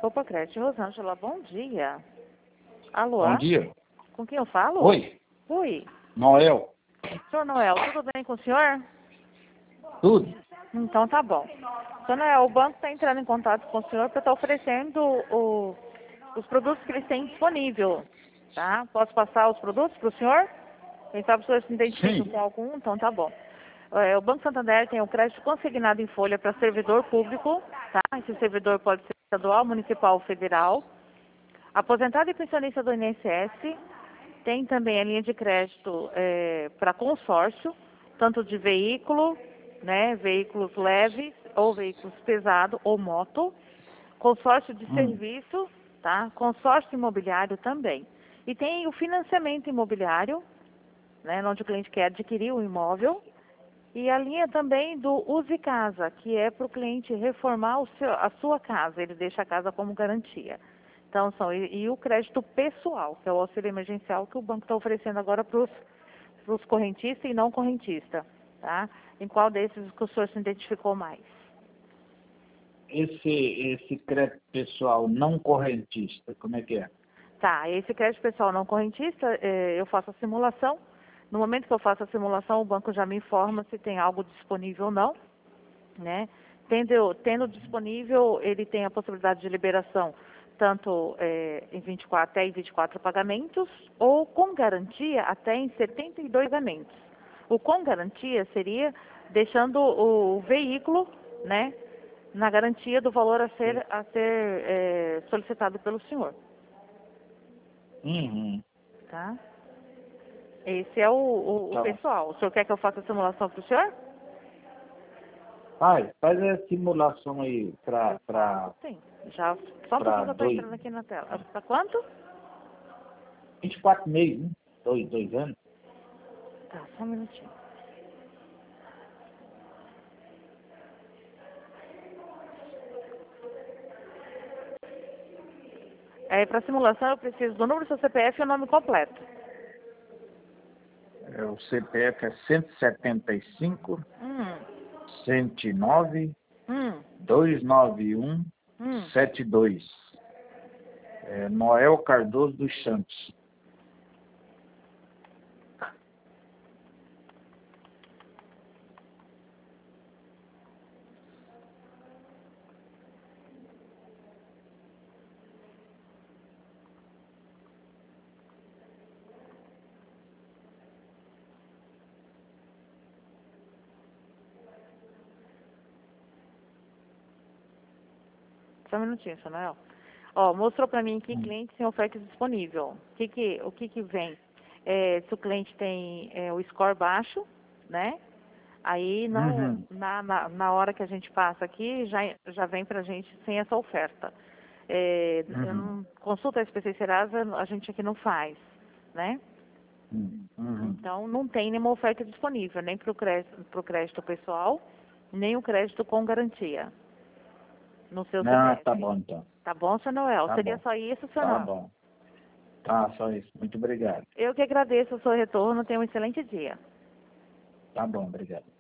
Opa, Crédito Rosângela, bom dia. Alô? Bom dia. Com quem eu falo? Oi, Oi. Noel. Senhor Noel, tudo bem com o senhor? Tudo? Então tá bom. Senhor Noel, o banco está entrando em contato com o senhor para estar oferecendo os produtos que eles têm disponível, tá? Posso passar os produtos para o senhor? Quem sabe o senhor se identifica Sim. com algum, então tá bom. O Banco Santander tem o crédito consignado em folha para servidor público, tá? Esse servidor pode ser estadual, municipal ou federal. Aposentado e pensionista do INSS. Tem também a linha de crédito para consórcio, tanto de veículo, né, veículos leves ou veículos pesados ou moto. Consórcio de serviço, tá? Consórcio imobiliário também. E tem o financiamento imobiliário, né, onde o cliente quer adquirir o imóvel. E a linha também do Use Casa, que é para o cliente reformar a sua casa, ele deixa a casa como garantia. Então, e o crédito pessoal, que é o auxílio emergencial que o banco está oferecendo agora para os correntistas e não correntistas, tá? Em qual desses que o senhor se identificou mais? Esse crédito pessoal não correntista, como é que é? Tá, esse crédito pessoal não correntista, eu faço a simulação. No momento que eu faço a simulação, o banco já me informa se tem algo disponível ou não, né? Tendo disponível, ele tem a possibilidade de liberação tanto até em 24 pagamentos ou com garantia até em 72 pagamentos. O com garantia seria deixando o veículo, né, na garantia do valor a ser solicitado pelo senhor, Uhum. tá? Esse é o Tá. pessoal. O senhor quer que eu faça a simulação para o senhor? Faz a simulação aí para Sim, já. Só um pouquinho que eu estou dois, entrando aqui na tela. Para quanto? 24 meses, né? Dois anos. Tá, só um minutinho. Para simulação eu preciso do número do seu CPF e o nome completo. O CPF é 175 Hum, 109 hum, 291 hum. 72. Noel Cardoso dos Santos. Só um minutinho, Samuel. Ó, mostrou para mim que cliente tem oferta disponível. O que que vem? Se o cliente tem o score baixo, né? Aí não, Uhum. na hora que a gente passa aqui, já vem para a gente sem essa oferta. Consulta SPC Serasa, a gente aqui não faz, né? Uhum. Então não tem nenhuma oferta disponível, nem para o crédito pessoal, nem o crédito com garantia no seu Ah, CPF. tá bom então. Tá bom, seu Noel? Tá Seria bom. só isso, seu Tá Noel? bom. Tá, só isso. Muito obrigado. Eu que agradeço o seu retorno. Tenha um excelente dia. Tá bom, obrigado.